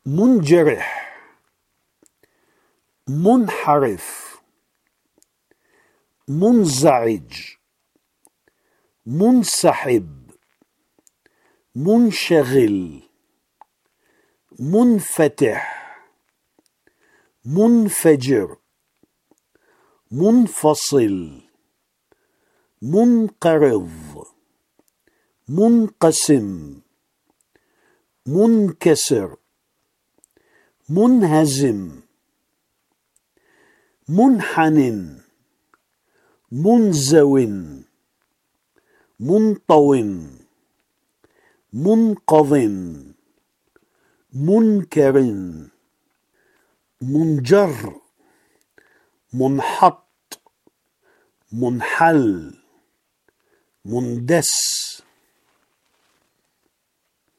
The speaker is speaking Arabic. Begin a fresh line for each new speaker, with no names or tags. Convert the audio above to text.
منجرح، منحرف، منزعج، منسحب، منشغل، منفتح، منفجر، منفصل، منقرض، منقسم، منكسر، منهزم، منحن، منزو، منطو، منقض، منكر، منجر، منحط، منحل، مندس،